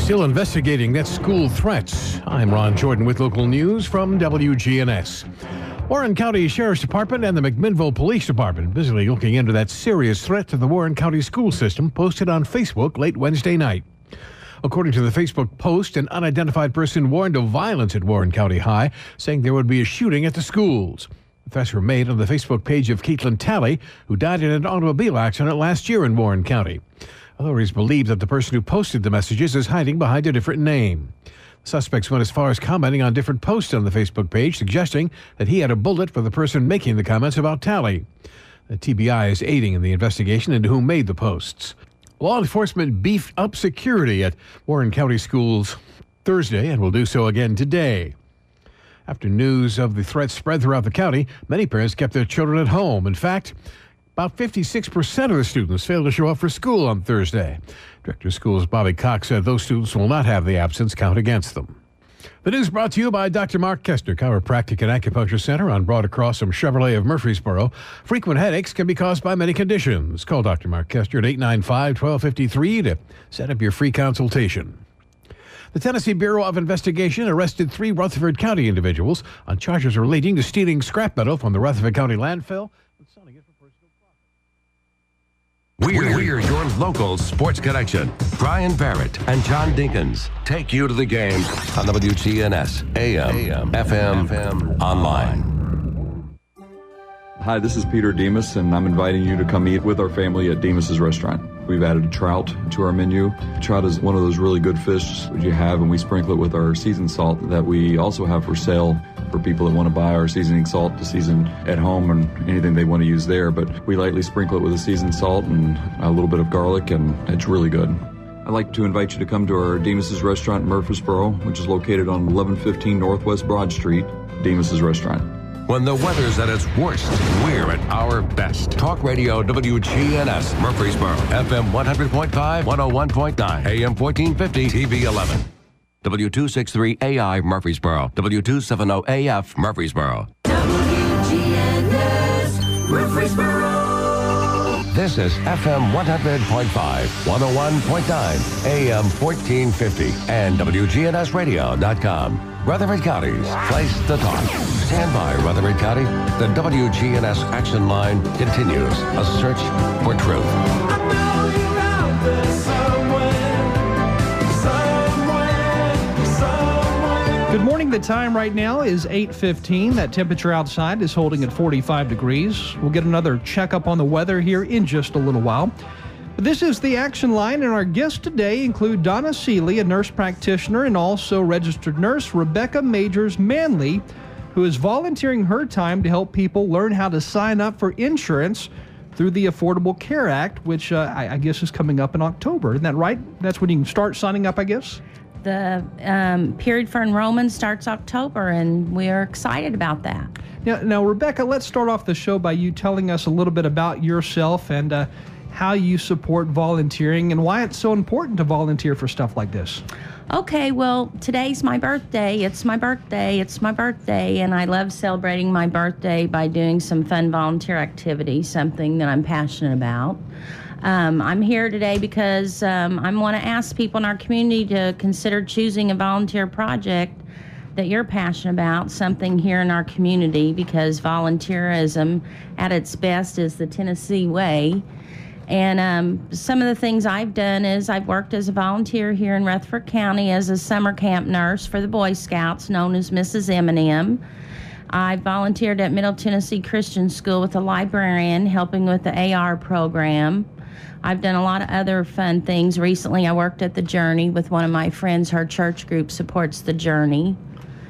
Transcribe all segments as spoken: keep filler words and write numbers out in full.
Still investigating that school threats. I'm Ron Jordan with local news from W G N S. Warren County Sheriff's Department and the McMinnville Police Department busily looking into that serious threat to the Warren County school system posted on Facebook late Wednesday night. According to the Facebook post, an unidentified person warned of violence at Warren County High, saying there would be a shooting at the schools. The threats were made on the Facebook page of Caitlin Talley, who died in an automobile accident last year in Warren County. Authorities believe that the person who posted the messages is hiding behind a different name. Suspects went as far as commenting on different posts on the Facebook page, suggesting that he had a bullet for the person making the comments about Talley. The T B I is aiding in the investigation into who made the posts. Law enforcement beefed up security at Warren County schools Thursday and will do so again today. After news of the threat spread throughout the county, many parents kept their children at home. In fact, about fifty-six percent of the students failed to show up for school on Thursday. Director of Schools Bobby Cox said those students will not have the absence count against them. The news brought to you by Doctor Mark Kestner, Chiropractic and Acupuncture Center on Broad Across from Chevrolet of Murfreesboro. Frequent headaches can be caused by many conditions. Call Doctor Mark Kestner at eight nine five, one two five three to set up your free consultation. The Tennessee Bureau of Investigation arrested three Rutherford County individuals on charges relating to stealing scrap metal from the Rutherford County landfill and selling it for personal profit. We're, we're your local sports connection. Brian Barrett and John Dinkins take you to the game on W G N S, A M, F M, F M, online. Hi, this is Peter Demas, and I'm inviting you to come eat with our family at Demas's restaurant. We've added trout to our menu. Trout is one of those really good fish that you have, and we sprinkle it with our seasoned salt that we also have for sale for people that want to buy our seasoning salt to season at home and anything they want to use there. But we lightly sprinkle it with a seasoned salt and a little bit of garlic, and it's really good. I'd like to invite you to come to our Demas's restaurant in Murfreesboro, which is located on eleven fifteen Northwest Broad Street, Demas's restaurant. When the weather's at its worst, we're at our best. Talk Radio W G N S, Murfreesboro, F M one hundred point five, one oh one point nine, A M fourteen fifty, T V eleven. W two sixty-three A I Murfreesboro, W two seventy A F Murfreesboro. W G N S Murfreesboro. This is F M one hundred point five, one oh one point nine, A M fourteen fifty, and W G N S radio dot com. Rutherford County's place to talk. Stand by, Rutherford County. The W G N S action line continues. A search for truth. I know you're out there somewhere, somewhere, somewhere. Good morning. The time right now is eight fifteen. That temperature outside is holding at forty-five degrees. We'll get another checkup on the weather here in just a little while. This is the Action Line, and our guests today include Donna Seeley, a nurse practitioner, and also registered nurse Rebecca Majors Manley, who is volunteering her time to help people learn how to sign up for insurance through the Affordable Care Act, which uh, I, I guess is coming up in October. Isn't that right? That's when you can start signing up, I guess? The um, period for enrollment starts October, and we're excited about that. Now, now, Rebecca, let's start off the show by you telling us a little bit about yourself and uh, how you support volunteering and why it's so important to volunteer for stuff like this. Okay, well, today's my birthday. It's my birthday. It's my birthday, and I love celebrating my birthday by doing some fun volunteer activities, something that I'm passionate about. Um, I'm here today because um, I want to ask people in our community to consider choosing a volunteer project that you're passionate about, something here in our community, because volunteerism at its best is the Tennessee way. And um, some of the things I've done is I've worked as a volunteer here in Rutherford County as a summer camp nurse for the Boy Scouts, known as Missus Eminem. I volunteered at Middle Tennessee Christian School with a librarian, helping with the A R program. I've done a lot of other fun things. Recently, I worked at The Journey with one of my friends. Her church group supports The Journey.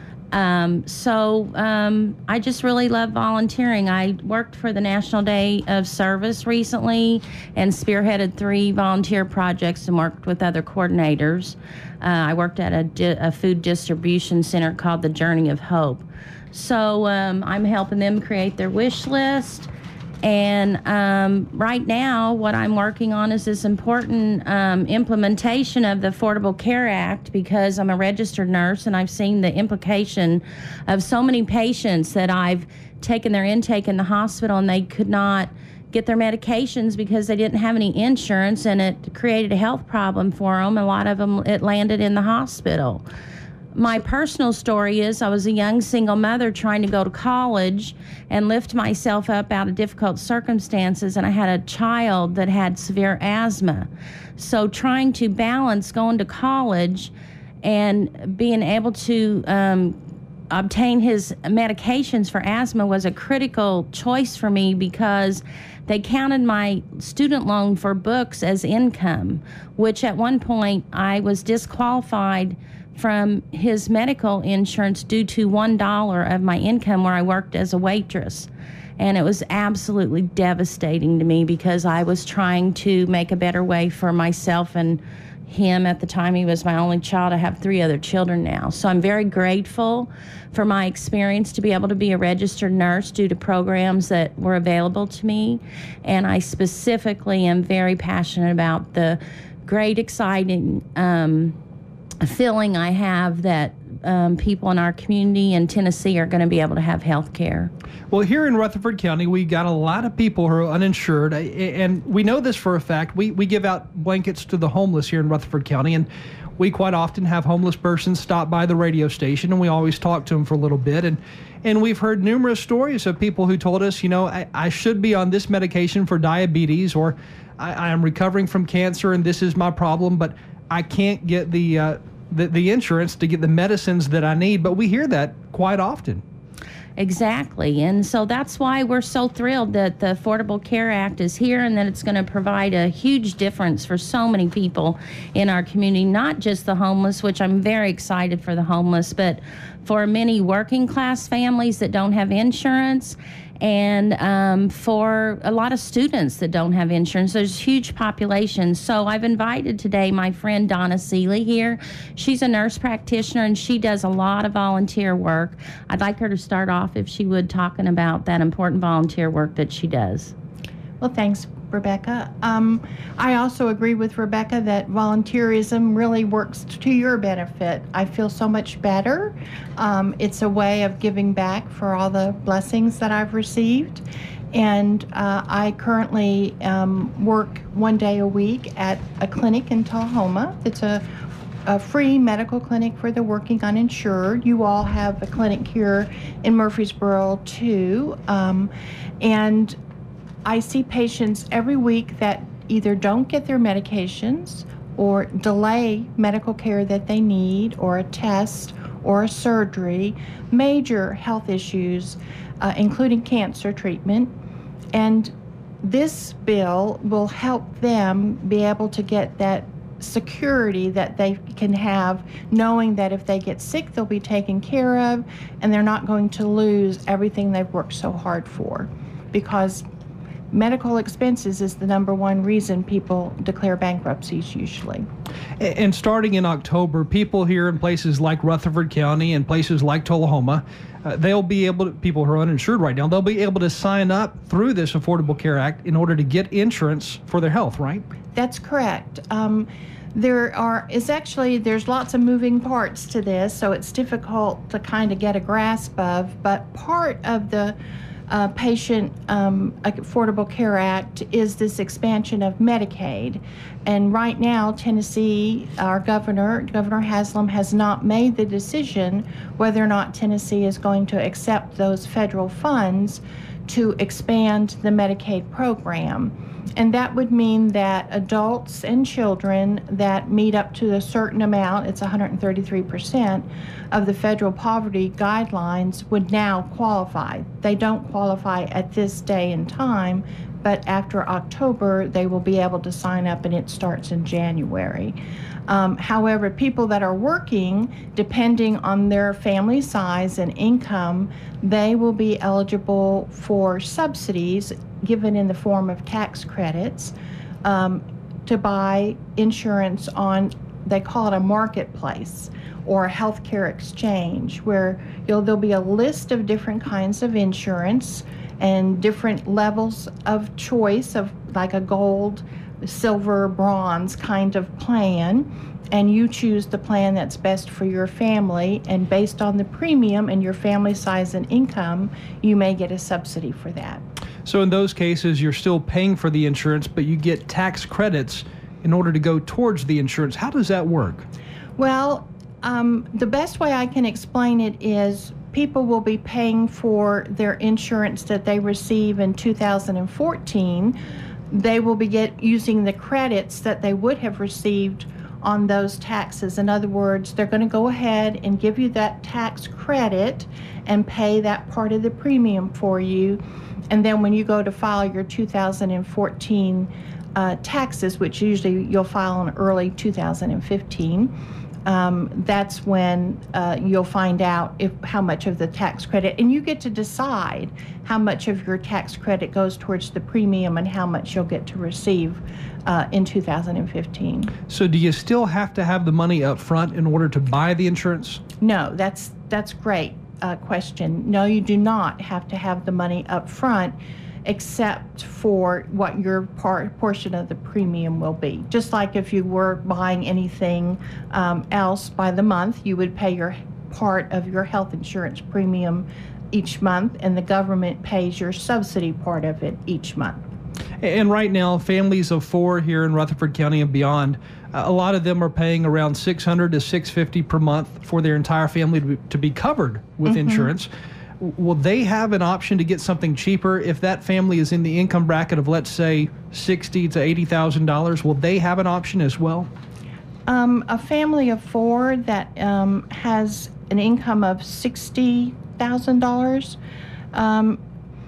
Um, so um, I just really love volunteering. I worked for the National Day of Service recently and spearheaded three volunteer projects and worked with other coordinators. Uh, I worked at a, di- a food distribution center called the Journey of Hope. So um, I'm helping them create their wish list. And um, right now, what I'm working on is this important um, implementation of the Affordable Care Act, because I'm a registered nurse and I've seen the implication of so many patients that I've taken their intake in the hospital and they could not get their medications because they didn't have any insurance, and it created a health problem for them. A lot of them, it landed in the hospital. My personal story is I was a young single mother trying to go to college and lift myself up out of difficult circumstances, and I had a child that had severe asthma. So trying to balance going to college and being able to um, obtain his medications for asthma was a critical choice for me, because they counted my student loan for books as income, which at one point I was disqualified from his medical insurance due to one dollar of my income where I worked as a waitress. And it was absolutely devastating to me, because I was trying to make a better way for myself and him. At the time, he was my only child. I have three other children now. So I'm very grateful for my experience to be able to be a registered nurse due to programs that were available to me. And I specifically am very passionate about the great, exciting um, feeling I have that um, people in our community in Tennessee are going to be able to have health care. Well, here in Rutherford County, we got a lot of people who are uninsured, and we know this for a fact. We we give out blankets to the homeless here in Rutherford County, and we quite often have homeless persons stop by the radio station, and we always talk to them for a little bit. And and we've heard numerous stories of people who told us, you know, I, I should be on this medication for diabetes, or I, I am recovering from cancer, and this is my problem, but I can't get the, uh, the the insurance to get the medicines that I need. But we hear that quite often. Exactly. And so that's why we're so thrilled that the Affordable Care Act is here, and that it's going to provide a huge difference for so many people in our community, not just the homeless, which I'm very excited for the homeless, but for many working class families that don't have insurance, and um, for a lot of students that don't have insurance. There's huge populations. So I've invited today my friend Donna Seeley here. She's a nurse practitioner, and she does a lot of volunteer work. I'd like her to start off, if she would, talking about that important volunteer work that she does. Well, thanks, Rebecca. Um, I also agree with Rebecca that volunteerism really works to your benefit. I feel so much better. Um, it's a way of giving back for all the blessings that I've received. And uh, I currently um, work one day a week at a clinic in Tullahoma. It's a a free medical clinic for the working uninsured. You all have a clinic here in Murfreesboro too. Um, and I see patients every week that either don't get their medications or delay medical care that they need, or a test or a surgery, major health issues, uh, including cancer treatment. And this bill will help them be able to get that security that they can have, knowing that if they get sick, they'll be taken care of, and they're not going to lose everything they've worked so hard for. Because medical expenses is the number one reason people declare bankruptcies usually. And starting in October, people here in places like Rutherford County and places like Tullahoma, uh, they'll be able to, people who are uninsured right now, they'll be able to sign up through this Affordable Care Act in order to get insurance for their health, right? That's correct. Um, there are is actually there's lots of moving parts to this, so it's difficult to kind of get a grasp of. But part of the uh, Patient um, Affordable Care Act is this expansion of Medicaid, and right now Tennessee, our governor, Governor Haslam, has not made the decision whether or not Tennessee is going to accept those federal funds to expand the Medicaid program. And that would mean that adults and children that meet up to a certain amount, it's one hundred thirty-three percent of the federal poverty guidelines, would now qualify. They don't qualify at this day and time, but after October, they will be able to sign up, and it starts in January. Um, however, people that are working, depending on their family size and income, they will be eligible for subsidies given in the form of tax credits um, to buy insurance on, they call it a marketplace or a healthcare exchange, where you'll, there'll be a list of different kinds of insurance and different levels of choice of like a gold, silver, bronze kind of plan, and you choose the plan that's best for your family, and based on the premium and your family size and income, you may get a subsidy for that. So in those cases, you're still paying for the insurance, but you get tax credits in order to go towards the insurance. How does that work? Well, um, the best way I can explain it is people will be paying for their insurance that they receive in two thousand fourteen. They will be get, using the credits that they would have received on those taxes. In other words, they're going to go ahead and give you that tax credit and pay that part of the premium for you. And then when you go to file your two thousand fourteen uh, taxes, which usually you'll file in early two thousand fifteen, um, that's when uh, you'll find out if how much of the tax credit, and you get to decide how much of your tax credit goes towards the premium and how much you'll get to receive uh, in two thousand fifteen. So do you still have to have the money up front in order to buy the insurance? No, that's that's great uh, question. No, you do not have to have the money up front, except for what your part portion of the premium will be. Just like if you were buying anything um, else by the month, you would pay your part of your health insurance premium each month, and the government pays your subsidy part of it each month. And right now, families of four here in Rutherford County and beyond, uh, a lot of them are paying around six hundred to six hundred fifty per month for their entire family to be, to be covered with Mm-hmm. insurance. Will they have an option to get something cheaper if that family is in the income bracket of, let's say, sixty thousand to eighty thousand dollars? Will they have an option as well? Um, a family of four that um, has an income of sixty thousand dollars, um,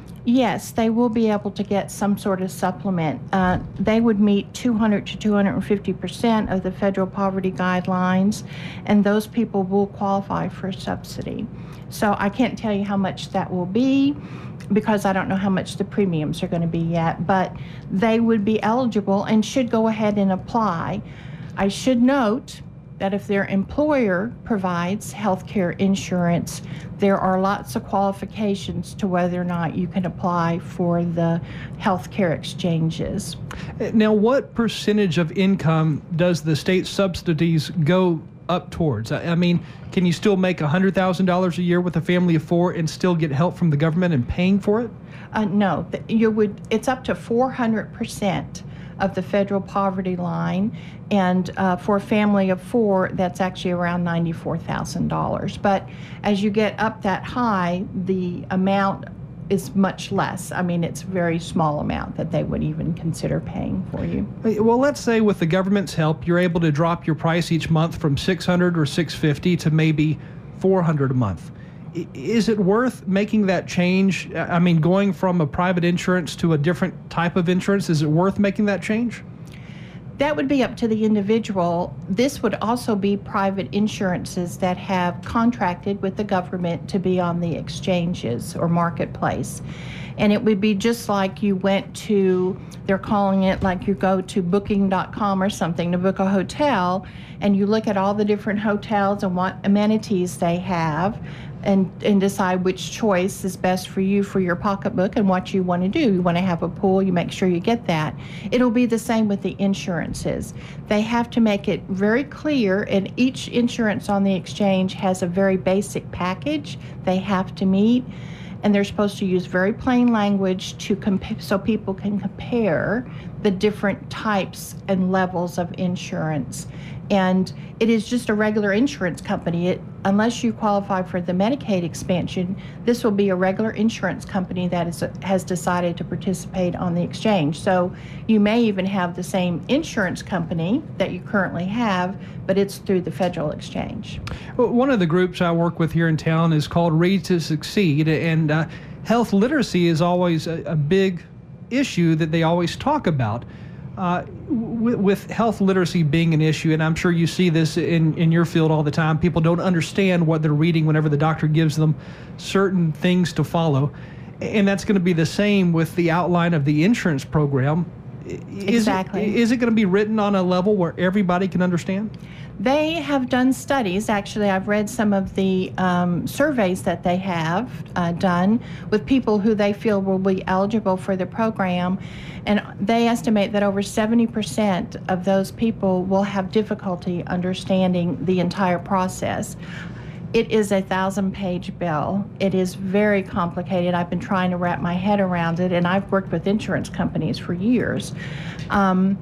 yes, they will be able to get some sort of supplement. Uh, they would meet two hundred to two hundred fifty percent of the federal poverty guidelines, and those people will qualify for a subsidy. So I can't tell you how much that will be because I don't know how much the premiums are going to be yet, but they would be eligible and should go ahead and apply. I should note that if their employer provides health care insurance, there are lots of qualifications to whether or not you can apply for the health care exchanges. Now, what percentage of income does the state subsidies go up towards? I I mean, can you still make one hundred thousand dollars a year with a family of four and still get help from the government and paying for it? Uh, no, th- you would. It's up to four hundred percent of the federal poverty line, and uh, for a family of four, that's actually around ninety-four thousand dollars. But as you get up that high, the amount is much less. I mean, it's a very small amount that they would even consider paying for you. Well, let's say with the government's help, you're able to drop your price each month from six hundred or six hundred fifty to maybe four hundred a month. I- Is it worth making that change? I mean, going from a private insurance to a different type of insurance, is it worth making that change? That would be up to the individual. This would also be private insurances that have contracted with the government to be on the exchanges or marketplace. And it would be just like you went to, they're calling it like you go to booking dot com or something to book a hotel, and you look at all the different hotels and what amenities they have, and, and decide which choice is best for you for your pocketbook and what you want to do. You want to have a pool, you make sure you get that. It'll be the same with the insurances. They have to make it very clear, and each insurance on the exchange has a very basic package they have to meet, and they're supposed to use very plain language to compa- so people can compare the different types and levels of insurance. And it is just a regular insurance company. It, unless you qualify for the Medicaid expansion, this will be a regular insurance company that is, has decided to participate on the exchange. So you may even have the same insurance company that you currently have, but it's through the federal exchange. Well, one of the groups I work with here in town is called Read to Succeed, and uh, health literacy is always a, a big issue that they always talk about. Uh, w- with health literacy being an issue, and I'm sure you see this in, in your field all the time, people don't understand what they're reading whenever the doctor gives them certain things to follow. And that's going to be the same with the outline of the insurance program. Is Exactly. It, is it going to be written on a level where everybody can understand? They have done studies. Actually, I've read some of the um, surveys that they have uh, done with people who they feel will be eligible for the program, and they estimate that over seventy percent of those people will have difficulty understanding the entire process. It is a thousand-page bill. It is very complicated. I've been trying to wrap my head around it, and I've worked with insurance companies for years. Um,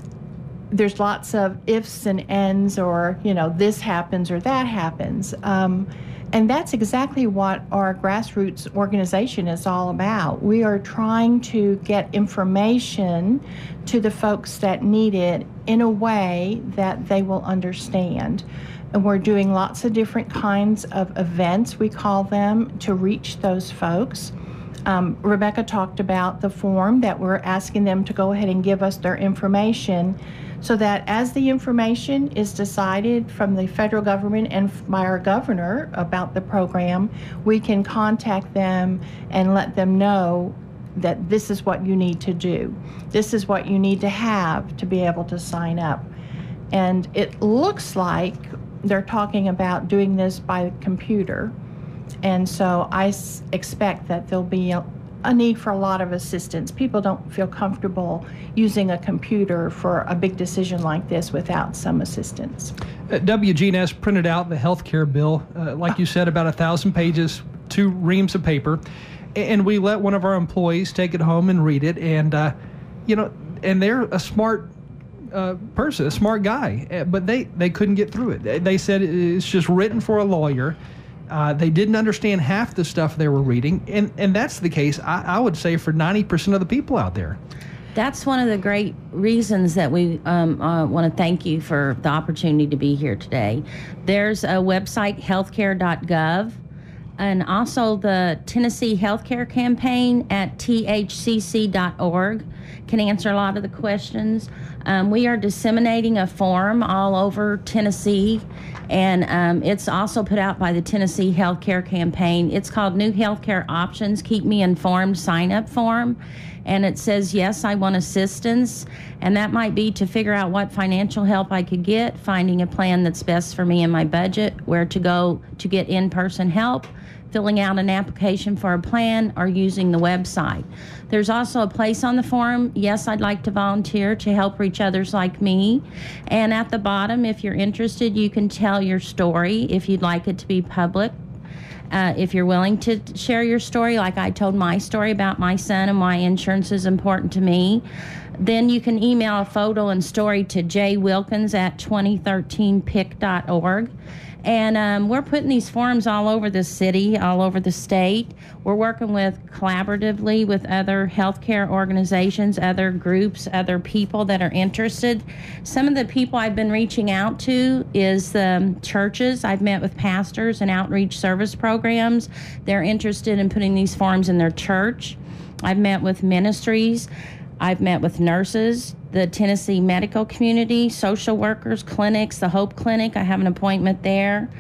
there's lots of ifs and ends, or, you know, this happens or that happens. Um, and that's exactly what our grassroots organization is all about. We are trying to get information to the folks that need it in a way that they will understand. And we're doing lots of different kinds of events, we call them, to reach those folks. Um, Rebecca talked about the form that we're asking them to go ahead and give us their information, so that as the information is decided from the federal government and by our governor about the program, we can contact them and let them know that this is what you need to do. This is what you need to have to be able to sign up. And it looks like they're talking about doing this by computer. And so I s- expect that there'll be a, a need for a lot of assistance. People don't feel comfortable using a computer for a big decision like this without some assistance. Uh, W G N S printed out the healthcare bill, uh, like you said, about a thousand pages, two reams of paper, and we let one of our employees take it home and read it. And uh, you know, and they're a smart uh, person, a smart guy, uh, but they they couldn't get through it. They, they said it's just written for a lawyer. Uh, they didn't understand half the stuff they were reading, and, and that's the case, I, I would say, for ninety percent of the people out there. That's one of the great reasons that we um, uh, want to thank you for the opportunity to be here today. There's a website, healthcare dot gov, and also the Tennessee Healthcare Campaign at T H C C dot org can answer a lot of the questions. Um, we are disseminating a form all over Tennessee, and um, it's also put out by the Tennessee Healthcare Campaign. It's called New Healthcare Options, Keep Me Informed sign-up form, and it says, yes, I want assistance, and that might be to figure out what financial help I could get, finding a plan that's best for me and my budget, where to go to get in-person help, filling out an application for a plan, or using the website. There's also a place on the form, yes, I'd like to volunteer to help reach others like me. And at the bottom, if you're interested, you can tell your story if you'd like it to be public. Uh, if you're willing to share your story, like I told my story about my son and why insurance is important to me, then you can email a photo and story to j wilkins at twenty thirteen pic dot org. And um, we're putting these forums all over the city, all over the state. We're working with collaboratively with other healthcare organizations, other groups, other people that are interested. Some of the people I've been reaching out to is um, churches. I've met with pastors and outreach service programs. They're interested in putting these forums in their church. I've met with ministries. I've met with nurses, the Tennessee medical community, social workers, clinics, the Hope Clinic. I have an appointment there.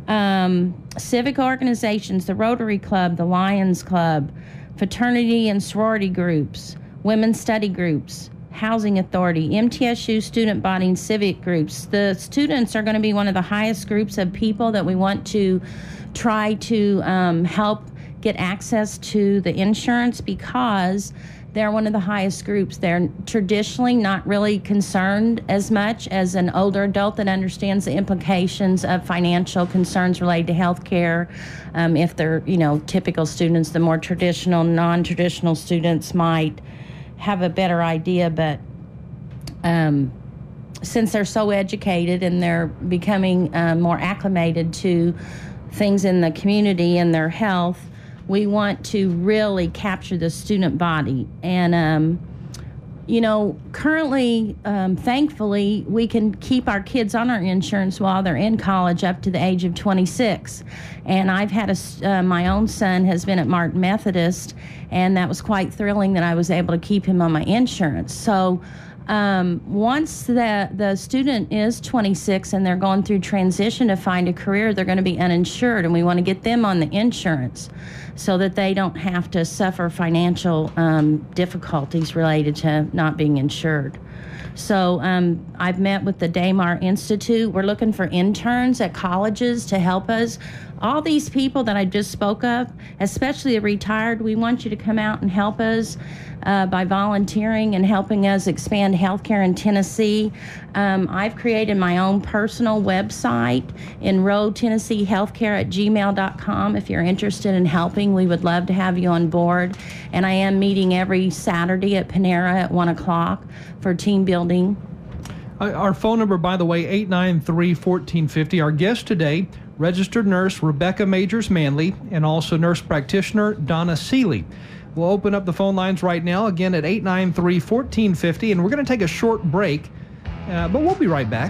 Um, civic organizations, the Rotary Club, the Lions Club, fraternity and sorority groups, women's study groups, Housing Authority, M T S U student body and civic groups. The students are going to be one of the highest groups of people that we want to try to um, help get access to the insurance, because they're one of the highest groups. They're traditionally not really concerned as much as an older adult that understands the implications of financial concerns related to health care. Um, if they're, you know, typical students, the more traditional, non-traditional students might have a better idea, but um, since they're so educated and they're becoming uh, more acclimated to things in the community and their health, we want to really capture the student body. And, um, you know, currently, um, thankfully, we can keep our kids on our insurance while they're in college up to the age of twenty-six. And I've had a, uh, my own son has been at Martin Methodist, and that was quite thrilling that I was able to keep him on my insurance. So Um, once the, the student is twenty-six and they're going through transition to find a career, they're going to be uninsured, and we want to get them on the insurance. so that they don't have to suffer financial um, difficulties related to not being insured. So um, I've met with the Damar Institute. We're looking for interns at colleges to help us. All these people that I just spoke of, especially the retired, we want you to come out and help us uh, by volunteering and helping us expand healthcare in Tennessee. Um, I've created my own personal website, enroll tennessee healthcare at gmail dot com. If you're interested in helping, we would love to have you on board. And I am meeting every Saturday at Panera at one o'clock for team building. Uh, Our phone number, by the way, eight nine three, one four five zero. Our guest today, registered nurse Rebecca Majors Manley, and also nurse practitioner Donna Seeley. We'll open up the phone lines right now, again at eight nine three, one four five zero, and we're going to take a short break, uh, but we'll be right back.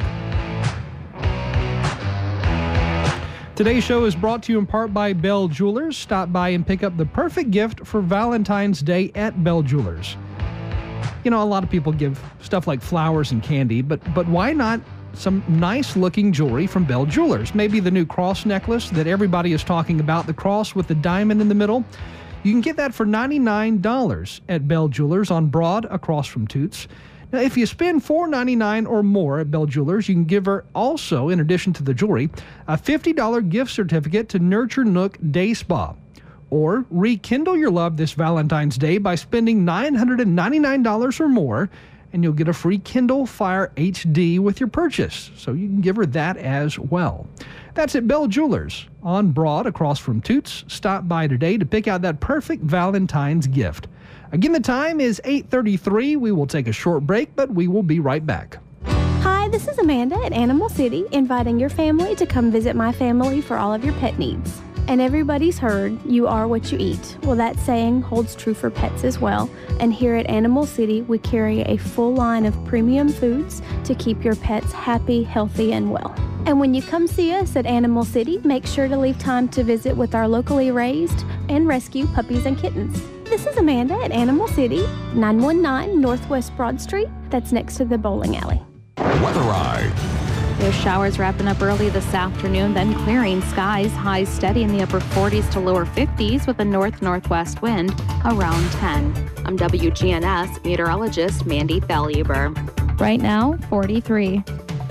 Today's show is brought to you in part by Bell Jewelers. Stop by and pick up the perfect gift for Valentine's Day at Bell Jewelers. You know, a lot of people give stuff like flowers and candy, but but why not some nice-looking jewelry from Bell Jewelers? Maybe the new cross necklace that everybody is talking about, the cross with the diamond in the middle. You can get that for ninety-nine dollars at Bell Jewelers on Broad across from Toots. Now, if you spend four ninety-nine or more at Bell Jewelers, you can give her also, in addition to the jewelry, a fifty dollars gift certificate to Nurture Nook Day Spa. Or rekindle your love this Valentine's Day by spending nine hundred ninety-nine dollars or more, and you'll get a free Kindle Fire H D with your purchase. So you can give her that as well. That's at Bell Jewelers on Broad across from Toots. Stop by today to pick out that perfect Valentine's gift. Again, the time is eight thirty-three. We will take a short break, but we will be right back. Hi, this is Amanda at Animal City, inviting your family to come visit my family for all of your pet needs. And everybody's heard, you are what you eat. Well, that saying holds true for pets as well. And here at Animal City, we carry a full line of premium foods to keep your pets happy, healthy, and well. And when you come see us at Animal City, make sure to leave time to visit with our locally raised and rescue puppies and kittens. This is Amanda at Animal City, nine one nine Northwest Broad Street. That's next to the bowling alley. Weatherite. There's showers wrapping up early this afternoon, then clearing skies. Highs steady in the upper forties to lower fifties with a north-northwest wind around ten. I'm W G N S meteorologist Mandy Faluber. Right now, forty-three.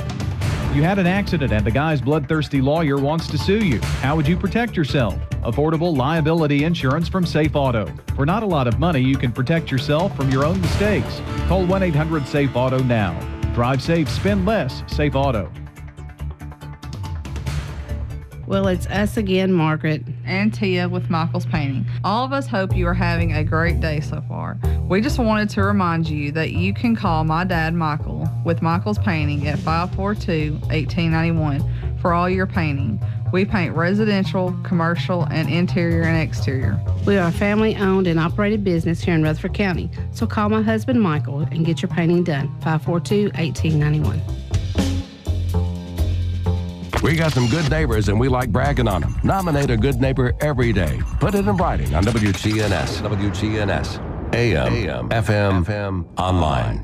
You had an accident and the guy's bloodthirsty lawyer wants to sue you. How would you protect yourself? Affordable liability insurance from Safe Auto. For not a lot of money, you can protect yourself from your own mistakes. Call one eight hundred SAFE AUTO now. Drive safe, spend less. Safe Auto. Well, it's us again, Margaret. And Tia with Michael's Painting. All of us hope you are having a great day so far. We just wanted to remind you that you can call my dad, Michael, with Michael's Painting at five four two, one eight nine one for all your painting. We paint residential, commercial, and interior and exterior. We are a family-owned and operated business here in Rutherford County. So call my husband, Michael, and get your painting done. five four two, one eight nine one. We got some good neighbors and we like bragging on them. Nominate a good neighbor every day. Put it in writing on W G N S, W G N S, A M, A M, F M, F M, online.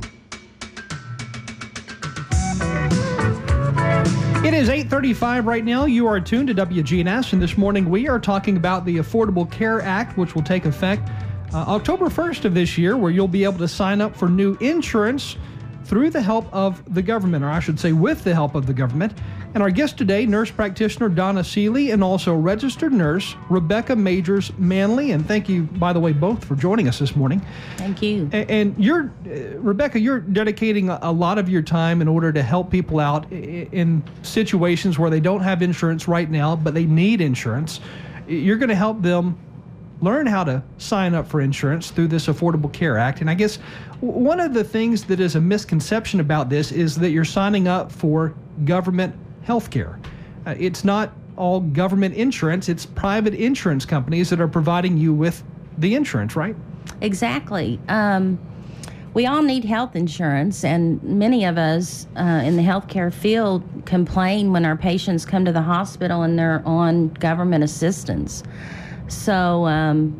It is eight thirty-five right now. You are tuned to W G N S, and this morning we are talking about the Affordable Care Act, which will take effect uh, October first of this year, where you'll be able to sign up for new insurance through the help of the government, or I should say with the help of the government. And our guest today, nurse practitioner Donna Seeley, and also registered nurse Rebecca Majors Manley. And thank you, by the way, both for joining us this morning. Thank you. And, and you're, uh, Rebecca, you're dedicating a, a lot of your time in order to help people out in, in situations where they don't have insurance right now, but they need insurance. You're going to help them learn how to sign up for insurance through this Affordable Care Act. And I guess one of the things that is a misconception about this is that you're signing up for government health care. Uh, it's not all government insurance, it's private insurance companies that are providing you with the insurance, right? Exactly. Um, we all need health insurance, and many of us uh, in the healthcare field complain when our patients come to the hospital and they're on government assistance. So um,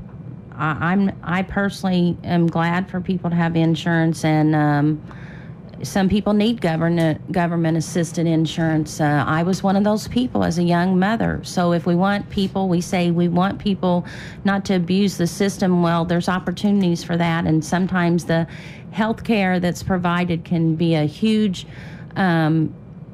I, I'm I personally am glad for people to have insurance, and um, some people need government government assisted insurance. Uh, I was one of those people as a young mother. So if we want people, we say we want people not to abuse the system. Well, there's opportunities for that, and sometimes the health care that's provided can be a huge um,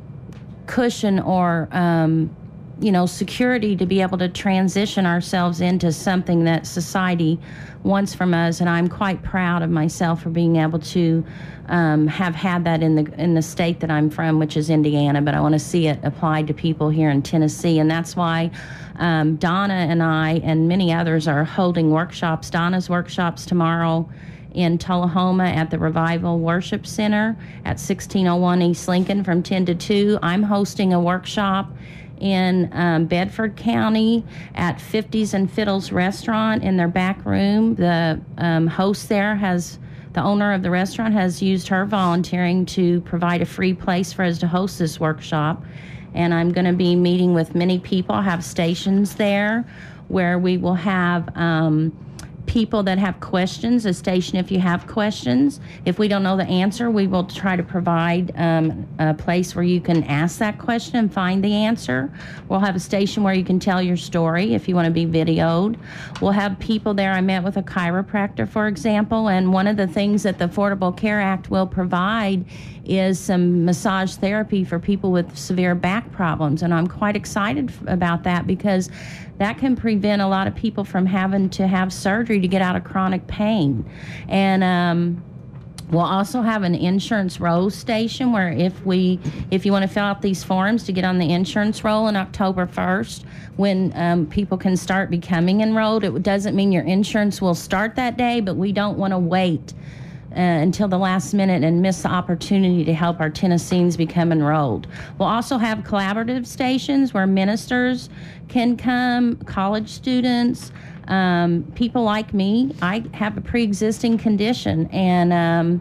cushion or um, you know, security to be able to transition ourselves into something that society wants from us. And I'm quite proud of myself for being able to um, have had that in the in the state that I'm from, which is Indiana. But I want to see it applied to people here in Tennessee, and that's why um, Donna and I and many others are holding workshops. Donna's workshops tomorrow in Tullahoma at the Revival Worship Center at sixteen oh one East Lincoln from ten to two. I'm hosting a workshop in um, Bedford County at fifties and Fiddles Restaurant in their back room. The um, host there has, the owner of the restaurant has used her volunteering to provide a free place for us to host this workshop. And I'm going to be meeting with many people. I have stations there where we will have um, people that have questions, a station if you have questions. If we don't know the answer, we will try to provide um, a place where you can ask that question and find the answer. We'll have a station where you can tell your story if you want to be videoed. We'll have people there. I met with a chiropractor, for example, and one of the things that the Affordable Care Act will provide is some massage therapy for people with severe back problems. And I'm quite excited f- about that because that can prevent a lot of people from having to have surgery to get out of chronic pain. And um, we'll also have an insurance roll station where if we, if you want to fill out these forms to get on the insurance roll on October first, when um, people can start becoming enrolled, it doesn't mean your insurance will start that day, but we don't want to wait Uh, until the last minute and miss the opportunity to help our Tennesseans become enrolled. We'll also have collaborative stations where ministers can come, college students, um, people like me. I have a pre-existing condition, and um,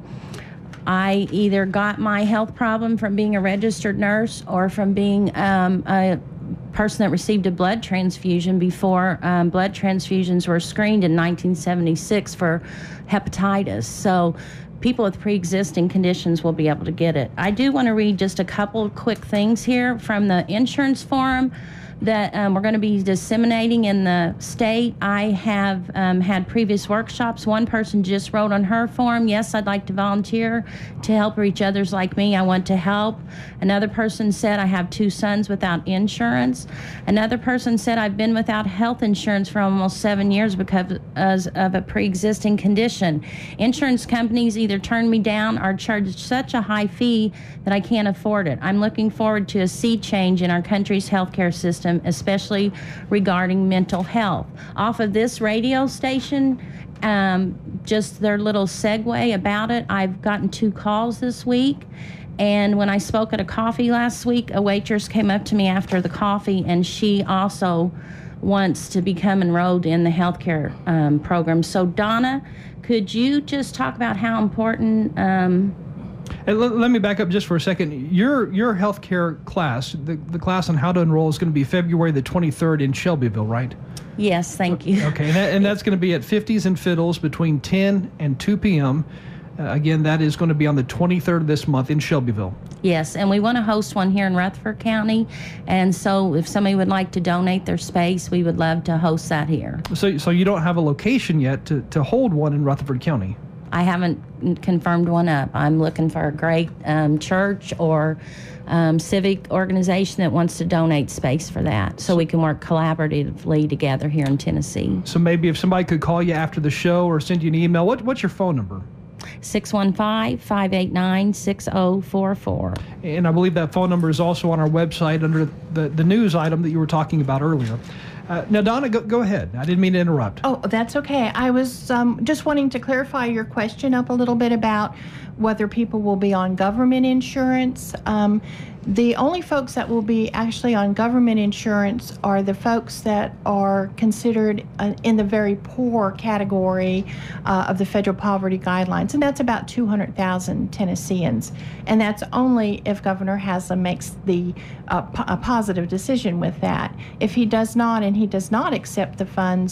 I either got my health problem from being a registered nurse or from being um, a person that received a blood transfusion before um, blood transfusions were screened in nineteen seventy-six for hepatitis. So people with pre-existing conditions will be able to get it. I do want to read just a couple of quick things here from the insurance forum that um, we're going to be disseminating in the state. I have um, had previous workshops. One person just wrote on her form, yes, I'd like to volunteer to help reach others like me. I want to help. Another person said, I have two sons without insurance. Another person said, I've been without health insurance for almost seven years because of a pre-existing condition. Insurance companies either turn me down or charge such a high fee that I can't afford it. I'm looking forward to a sea change in our country's healthcare system, especially regarding mental health. Off of this radio station, um, just their little segue about it, I've gotten two calls this week. And when I spoke at a coffee last week, a waitress came up to me after the coffee, and she also wants to become enrolled in the healthcare um, program. So Donna, could you just talk about how important um, And let, let me back up just for a second. Your your healthcare class, the, the class on how to enroll, is going to be February the twenty-third in Shelbyville, right? Yes, thank you. Okay, and, that, and that's going to be at fifties and Fiddles between ten and two p.m. Uh, again, that is going to be on the twenty-third of this month in Shelbyville. Yes, and we want to host one here in Rutherford County. And so if somebody would like to donate their space, we would love to host that here. So so you don't have a location yet to, to hold one in Rutherford County? I haven't confirmed one up. I'm looking for a great um, church or um, civic organization that wants to donate space for that so we can work collaboratively together here in Tennessee. So maybe if somebody could call you after the show or send you an email, what what's your phone number? six one five, five eight nine, six oh four four. And I believe that phone number is also on our website under the, the news item that you were talking about earlier. Uh, now, Donna, go, go ahead. I didn't mean to interrupt. Oh, that's okay. I was um, just wanting to clarify your question up a little bit about whether people will be on government insurance. Um, the only folks that will be actually on government insurance are the folks that are considered uh, in the very poor category uh, of the federal poverty guidelines, and that's about two hundred thousand Tennesseans. And that's only if Governor Haslam makes the uh, p- a positive decision with that. If he does not, and he does not accept the funds,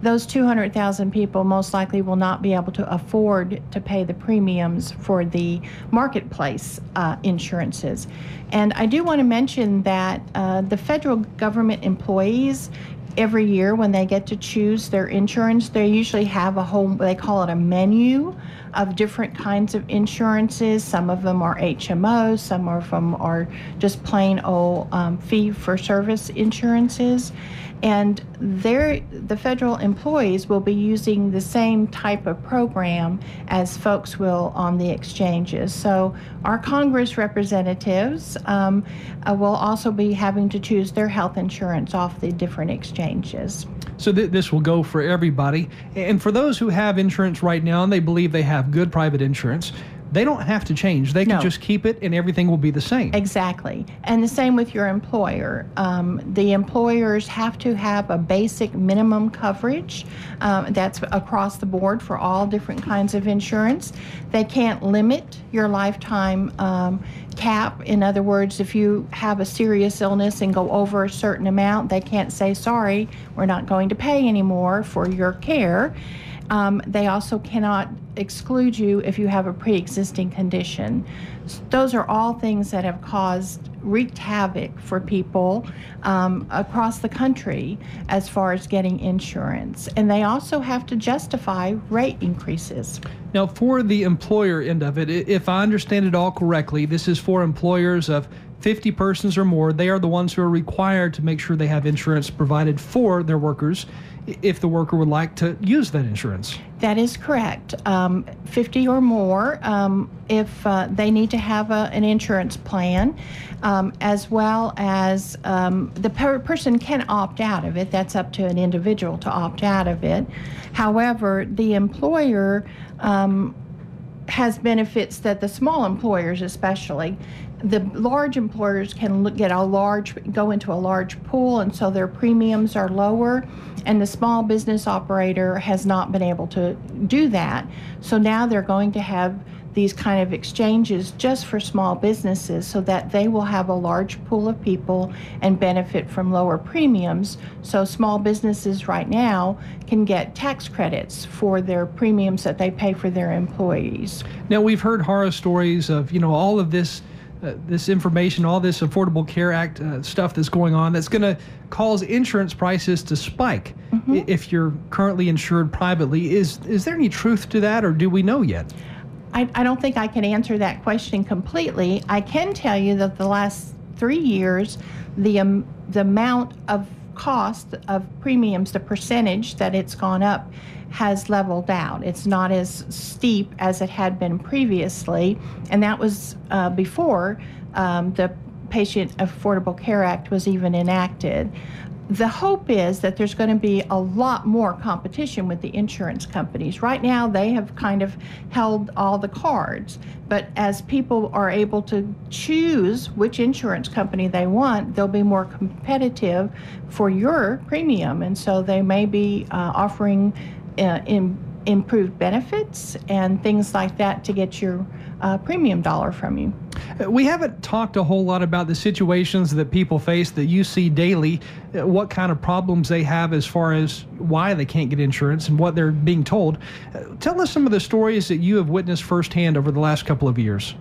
those two hundred thousand people most likely will not be able to afford to pay the premiums for the marketplace uh, insurances. And I do want to mention that uh, the federal government employees, every year when they get to choose their insurance, they usually have a whole, they call it a menu of different kinds of insurances. Some of them are H M Os, some of them are just plain old um, fee-for-service insurances. And they're, the federal employees will be using the same type of program as folks will on the exchanges. So our Congress representatives um, uh, will also be having to choose their health insurance off the different exchanges. So th- this will go for everybody. And for those who have insurance right now and they believe they have good private insurance, they don't have to change. They can No. just keep it and everything will be the same. Exactly. And the same with your employer. Um, the employers have to have a basic minimum coverage um, that's across the board for all different kinds of insurance. They can't limit your lifetime um, cap. In other words, if you have a serious illness and go over a certain amount, they can't say, sorry, we're not going to pay anymore for your care. Um, they also cannot exclude you if you have a pre-existing condition. Those are all things that have caused, wreaked havoc for people um, across the country as far as getting insurance. And they also have to justify rate increases. Now, for the employer end of it, i- if I understand it all correctly, this is for employers of fifty persons or more. They are the ones who are required to make sure they have insurance provided for their workers i- if the worker would like to use that insurance. That is correct. Um, fifty or more, um, if uh, they need to have a, an insurance plan, um, as well as um, the per- person can opt out of it. That's up to an individual to opt out of it. However, the employer um, has benefits that the small employers especially, the large employers can look, get a large, go into a large pool, and so their premiums are lower, and the small business operator has not been able to do that. So now they're going to have these kind of exchanges just for small businesses so that they will have a large pool of people and benefit from lower premiums. So small businesses right now can get tax credits for their premiums that they pay for their employees. Now, we've heard horror stories of, you know, all of this uh, this information, all this Affordable Care Act uh, stuff that's going on that's going to cause insurance prices to spike i- if you're currently insured privately. Is is there any truth to that, or do we know yet? I, I don't think I can answer that question completely. I can tell you that the last three years, the um, the amount of cost of premiums, the percentage that it's gone up, has leveled out. It's not as steep as it had been previously, and that was uh, before um, the Patient Affordable Care Act was even enacted. The hope is that there's going to be a lot more competition with the insurance companies. Right now, they have kind of held all the cards, but as people are able to choose which insurance company they want, they'll be more competitive for your premium, and so they may be uh, offering uh, in, improved benefits and things like that to get your uh, premium dollar from you. Uh, We haven't talked a whole lot about the situations that people face that you see daily, uh, what kind of problems they have as far as why they can't get insurance and what they're being told. Uh, Tell us some of the stories that you have witnessed firsthand over the last couple of years.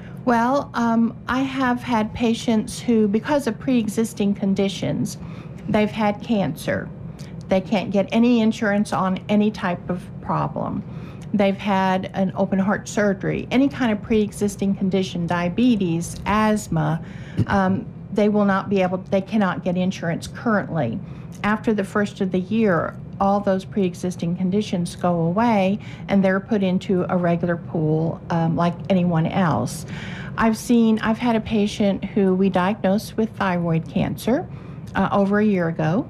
Well, um, I have had patients who, because of pre-existing conditions, they've had cancer. They can't get any insurance on any type of problem. They've had an open heart surgery, any kind of pre-existing condition, diabetes, asthma. Um, they will not be able, they cannot get insurance currently. After the first of the year, all those pre-existing conditions go away and they're put into a regular pool um, like anyone else. I've seen, I've had a patient who we diagnosed with thyroid cancer uh, over a year ago.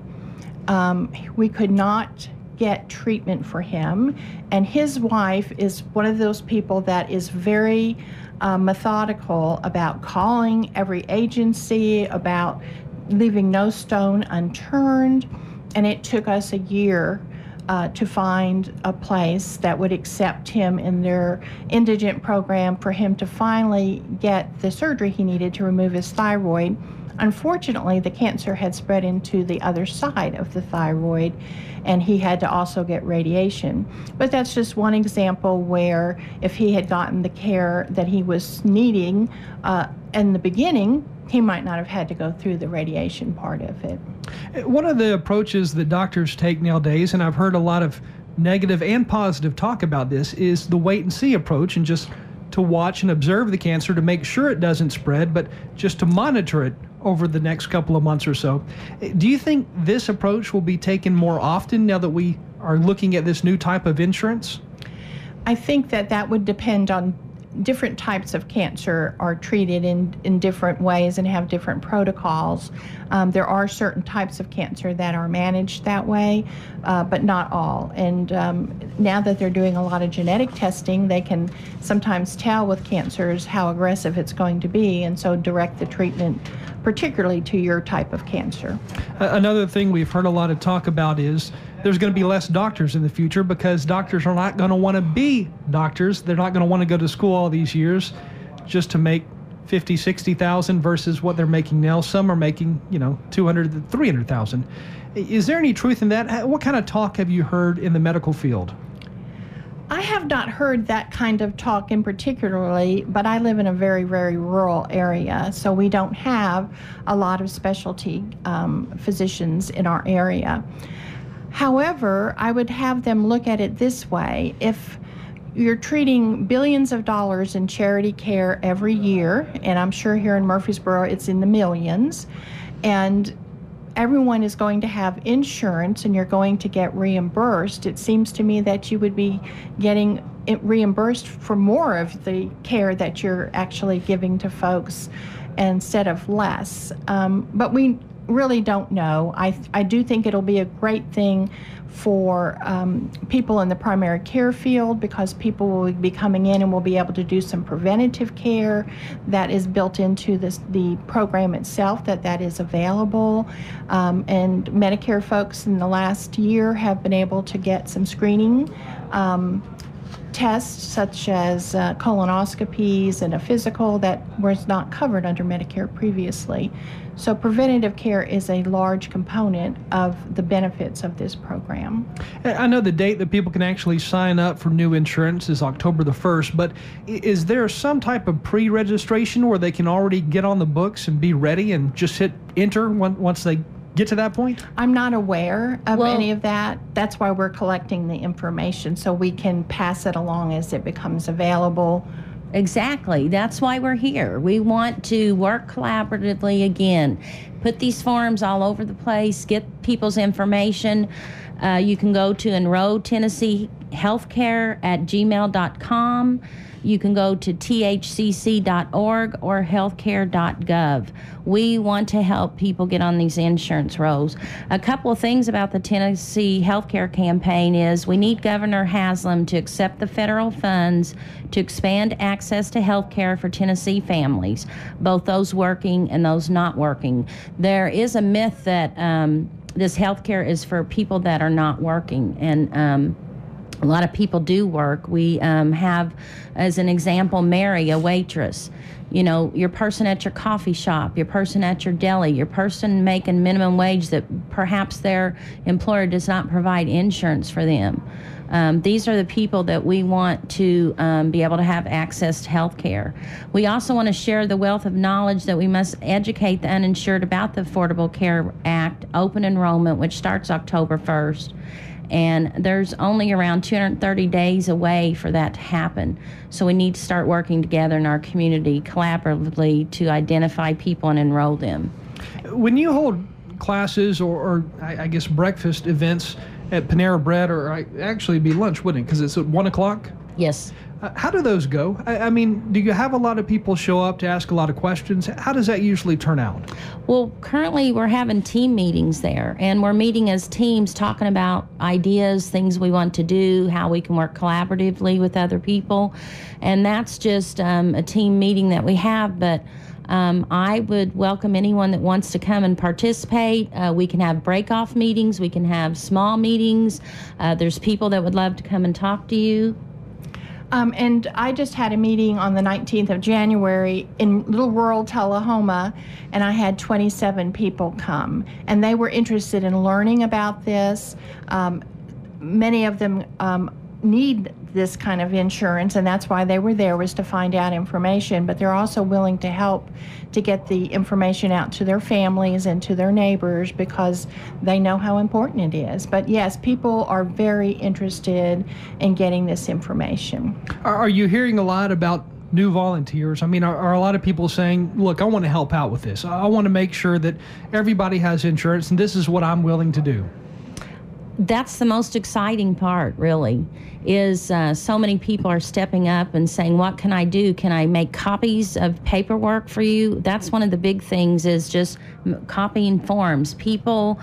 Um, we could not get treatment for him, and his wife is one of those people that is very uh, methodical about calling every agency, about leaving no stone unturned, and it took us a year uh, to find a place that would accept him in their indigent program for him to finally get the surgery he needed to remove his thyroid. Unfortunately, the cancer had spread into the other side of the thyroid, and he had to also get radiation. But that's just one example where if he had gotten the care that he was needing uh, in the beginning, he might not have had to go through the radiation part of it. One of the approaches that doctors take nowadays, and I've heard a lot of negative and positive talk about this, is the wait and see approach, and just to watch and observe the cancer to make sure it doesn't spread, but just to monitor it over the next couple of months or so. Do you think this approach will be taken more often now that we are looking at this new type of insurance? I think that that would depend on different types of cancer are treated in, in different ways and have different protocols. Um, there are certain types of cancer that are managed that way, uh, but not all. And um, now that they're doing a lot of genetic testing, they can sometimes tell with cancers how aggressive it's going to be, and so direct the treatment particularly to your type of cancer. Uh, another thing we've heard a lot of talk about is there's going to be less doctors in the future because doctors are not going to want to be doctors. They're not going to want to go to school all these years just to make fifty, sixty thousand versus what they're making now. Some are making, you know, two hundred, three hundred thousand. Is there any truth in that? What kind of talk have you heard in the medical field? I have not heard that kind of talk in particularly, but I live in a very, very rural area, so we don't have a lot of specialty um, physicians in our area. However, I would have them look at it this way. If you're treating billions of dollars in charity care every year, and I'm sure here in Murfreesboro it's in the millions, and everyone is going to have insurance and you're going to get reimbursed, it seems to me that you would be getting it reimbursed for more of the care that you're actually giving to folks instead of less. Um, but we really don't know. I, I do think it'll be a great thing for um, people in the primary care field because people will be coming in and will be able to do some preventative care that is built into this, the program itself, that that is available. Um, and Medicare folks in the last year have been able to get some screening um, tests such as uh, colonoscopies and a physical that was not covered under Medicare previously. So preventative care is a large component of the benefits of this program. I know the date that people can actually sign up for new insurance is October the first, but is there some type of pre-registration where they can already get on the books and be ready and just hit enter once they get to that point? I'm not aware of Well- any of that. That's why we're collecting the information so we can pass it along as it becomes available. Exactly. That's why we're here. We want to work collaboratively again. Put these forums all over the place, get people's information. Uh, you can go to enroll tennessee healthcare at gmail dot com. You can go to t h c c dot org or healthcare dot gov. We want to help people get on these insurance rolls. A couple of things about the Tennessee Healthcare Campaign is we need Governor Haslam to accept the federal funds to expand access to health care for Tennessee families, both those working and those not working. There is a myth that um, this health care is for people that are not working, and um, a lot of people do work. We um, have, as an example, Mary, a waitress. You know, your person at your coffee shop, your person at your deli, your person making minimum wage that perhaps their employer does not provide insurance for them. Um, these are the people that we want to um, be able to have access to health care. We also want to share the wealth of knowledge that we must educate the uninsured about the Affordable Care Act, open enrollment, which starts October first. And there's only around two hundred thirty days away for that to happen. So we need to start working together in our community collaboratively to identify people and enroll them. When you hold classes or, or I, I guess breakfast events at Panera Bread, or I, actually it'd be lunch, wouldn't it? Because it's at one o'clock? Yes. Uh, how do those go? I, I mean, do you have a lot of people show up to ask a lot of questions? How does that usually turn out? Well, currently we're having team meetings there, and we're meeting as teams talking about ideas, things we want to do, how we can work collaboratively with other people. And that's just um, a team meeting that we have, but Um, I would welcome anyone that wants to come and participate. Uh, we can have break-off meetings. We can have small meetings. Uh, there's people that would love to come and talk to you. Um, and I just had a meeting on the nineteenth of January in little rural Tullahoma, and I had twenty-seven people come. And they were interested in learning about this. Um, many of them um, need this kind of insurance, and that's why they were there, was to find out information. But they're also willing to help to get the information out to their families and to their neighbors, because they know how important it is. But yes, people are very interested in getting this information. Are, are you hearing a lot about new volunteers? I mean, are, are a lot of people saying, look, I want to help out with this. I want to make sure that everybody has insurance, and this is what I'm willing to do? That's the most exciting part, really, is uh, so many people are stepping up and saying, what can I do? Can I make copies of paperwork for you? That's one of the big things, is just m- copying forms. People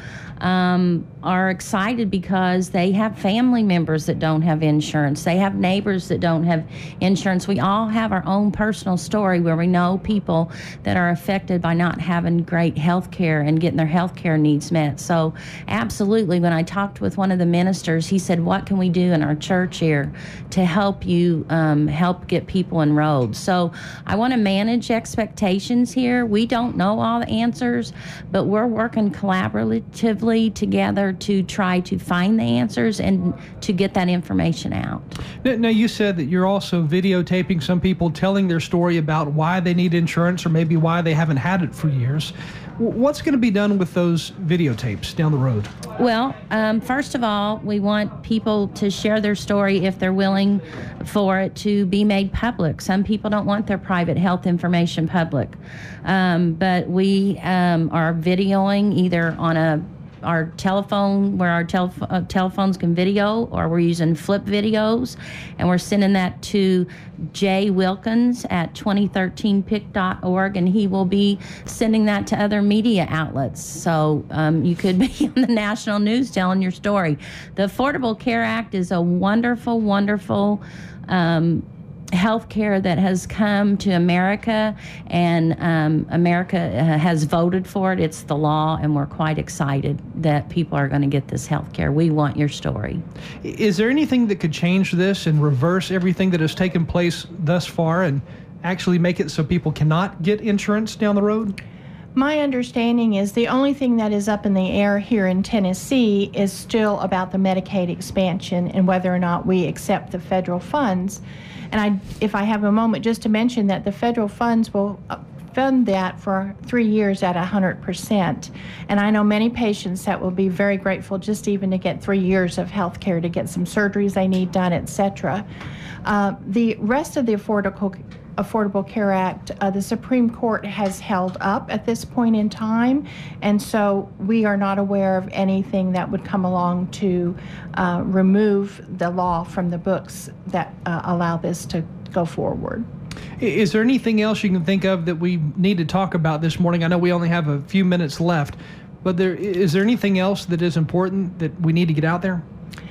um, are excited because they have family members that don't have insurance. They have neighbors that don't have insurance. We all have our own personal story where we know people that are affected by not having great health care and getting their health care needs met. So absolutely, when I talked with one of the ministers, he said, what can we do in our church here to help you um, help get people enrolled? So I want to manage expectations here. We don't know all the answers, but we're working collaboratively together to try to find the answers and to get that information out. Now, now, you said that you're also videotaping some people telling their story about why they need insurance, or maybe why they haven't had it for years. What's going to be done with those videotapes down the road? Well, um, first of all, we want people to share their story if they're willing for it to be made public. Some people don't want their private health information public, um, but we um, are videoing either on a our telephone, where our telef- uh, telephones can video, or we're using flip videos, and we're sending that to Jay Wilkins at twenty thirteen pick dot org, and he will be sending that to other media outlets. So um, you could be on the national news telling your story. The Affordable Care Act is a wonderful, wonderful um, health care that has come to America, and um, America uh, has voted for it. It's the law, and we're quite excited that people are going to get this health care. We want your story. Is there anything that could change this and reverse everything that has taken place thus far and actually make it so people cannot get insurance down the road? My understanding is the only thing that is up in the air here in Tennessee is still about the Medicaid expansion and whether or not we accept the federal funds. And I, if I have a moment, just to mention that the federal funds will fund that for three years at one hundred percent. And I know many patients that will be very grateful just even to get three years of health care, to get some surgeries they need done, et cetera. Uh, the rest of the Affordable Affordable Care Act, uh, the Supreme Court has held up at this point in time, and so we are not aware of anything that would come along to uh, remove the law from the books that uh, allow this to go forward. Is there anything else you can think of that we need to talk about this morning? I know we only have a few minutes left, but there is there anything else that is important that we need to get out there?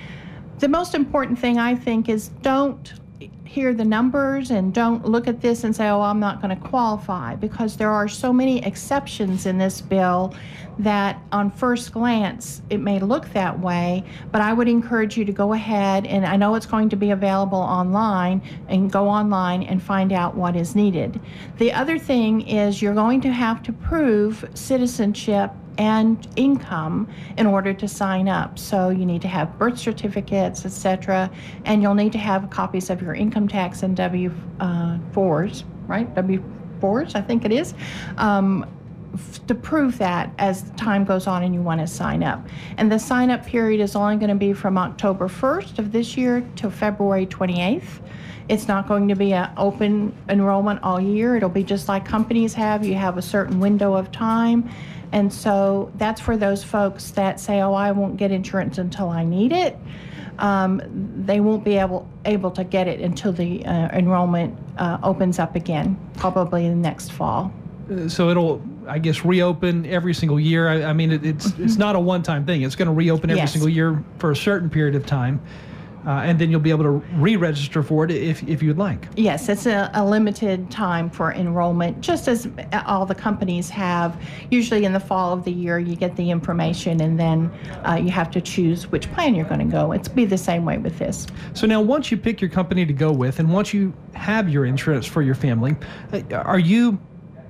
The most important thing, I think, is don't hear the numbers and don't look at this and say, oh, I'm not going to qualify, because there are so many exceptions in this bill that on first glance it may look that way. But I would encourage you to go ahead, and I know it's going to be available online, and go online and find out what is needed. The other thing is you're going to have to prove citizenship and income in order to sign up. So you need to have birth certificates, et cetera, and you'll need to have copies of your income tax and W fours, right? W fours, I think it is, um, f- to prove that as time goes on and you want to sign up. And the sign-up period is only going to be from October first of this year to February twenty-eighth. It's not going to be an open enrollment all year. It'll be just like companies have. You have a certain window of time. And so that's for those folks that say, oh, I won't get insurance until I need it. Um, they won't be able able to get it until the uh, enrollment uh, opens up again, probably the next fall. Uh, so it'll, I guess, reopen every single year. I, I mean, it, it's mm-hmm. it's not a one-time thing. It's going to reopen every yes. single year for a certain period of time. Uh, and then you'll be able to re-register for it if, if you'd like. Yes, it's a, a limited time for enrollment, just as all the companies have. Usually in the fall of the year, you get the information, and then uh, you have to choose which plan you're going to go. It's be the same way with this. So now once you pick your company to go with, and once you have your insurance for your family, uh, are you...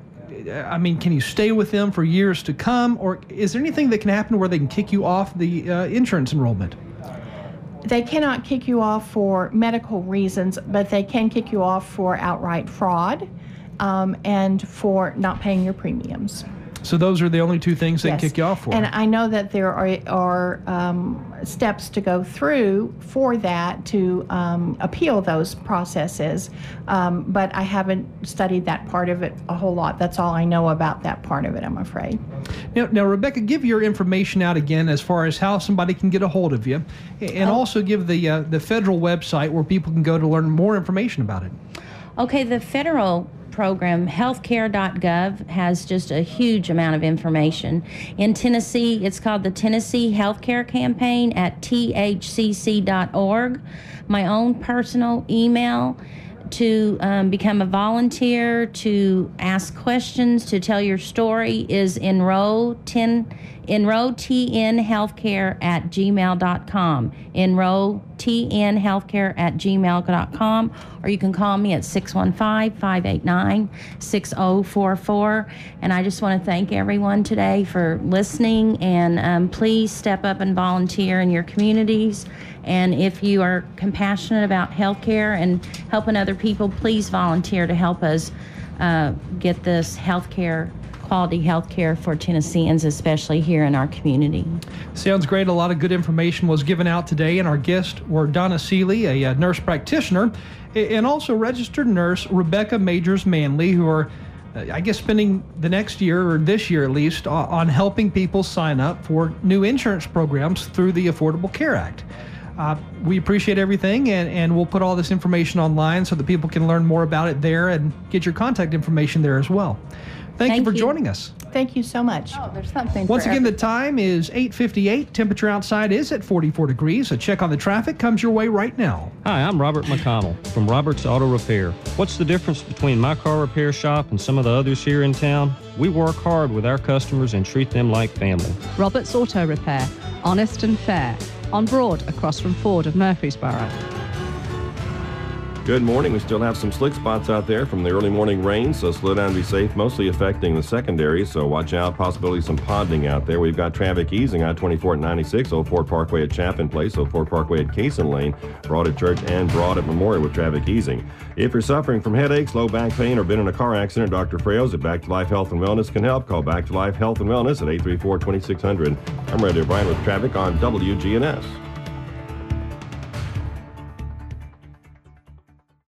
I mean, can you stay with them for years to come, or is there anything that can happen where they can kick you off the uh, insurance enrollment? They cannot kick you off for medical reasons, but they can kick you off for outright fraud um, and for not paying your premiums. So those are the only two things they Yes. can kick you off for. And I know that there are, are um, steps to go through for that to um, appeal those processes, um, but I haven't studied that part of it a whole lot. That's all I know about that part of it, I'm afraid. Now, now, Rebecca, give your information out again as far as how somebody can get a hold of you, and Oh. also give the uh, the federal website where people can go to learn more information about it. Okay, the federal program, healthcare dot gov, has just a huge amount of information. In Tennessee, it's called the Tennessee Healthcare Campaign at T H C C dot org. My own personal email to um, become a volunteer, to ask questions, to tell your story is enroll ten enroll T N healthcare at gmail dot com. enroll T N healthcare at gmail dot com, or you can call me at six one five, five eight nine, six zero four four. And I just want to thank everyone today for listening, and um, please step up and volunteer in your communities. And if you are compassionate about healthcare and helping other people, please volunteer to help us uh, get this healthcare, quality healthcare for Tennesseans, especially here in our community. Sounds great. A lot of good information was given out today, and our guests were Donna Seeley, a, uh nurse practitioner, and also registered nurse Rebecca Majors Manley, who are, uh, I guess, spending the next year, or this year at least, on, on helping people sign up for new insurance programs through the Affordable Care Act. Uh, we appreciate everything, and, and we'll put all this information online so that people can learn more about it there and get your contact information there as well. Thank, Thank you for you. joining us. Thank you so much. Oh, there's something Once for again, every- the time is eight fifty-eight. Temperature outside is at forty-four degrees. A check on the traffic comes your way right now. Hi, I'm Robert McConnell from Roberts Auto Repair. What's the difference between my car repair shop and some of the others here in town? We work hard with our customers and treat them like family. Roberts Auto Repair, honest and fair. On Broad, across from Ford of Murfreesboro. Good morning. We still have some slick spots out there from the early morning rain, so slow down and be safe, mostly affecting the secondary, so watch out. Possibility some ponding out there. We've got traffic easing I twenty-four at ninety-six, Old Fort Parkway at Chapin Place, Old Fort Parkway at Cason Lane, Broad at Church, and Broad at Memorial with traffic easing. If you're suffering from headaches, low back pain, or been in a car accident, Doctor Frails at Back to Life Health and Wellness can help. Call Back to Life Health and Wellness at eight three four, two six zero zero. I'm Red O'Brien with traffic on W G N S.